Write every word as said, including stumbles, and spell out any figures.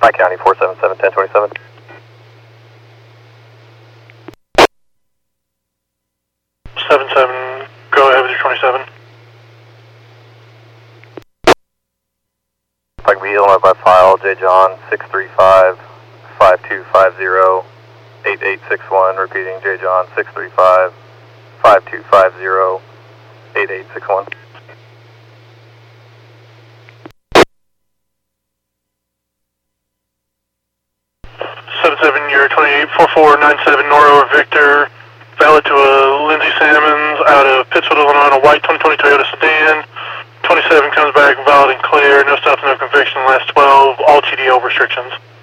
Pike County, four seven seven, ten twenty-seven. seven seven, go ahead with your twenty-seven. Pike B, Illinois by file, J. John, six three five, five two five zero, eight eight six one, repeating, J. John, six three five, five two five zero, eight eight six one. seven seven, you're twenty-eight four four nine seven, Noro Victor, valid to a Lindsay Salmons out of Pittsfield, Illinois, on a white twenty twenty Toyota sedan. twenty-seven comes back valid and clear, no stops, no conviction, last twelve, all T D O restrictions.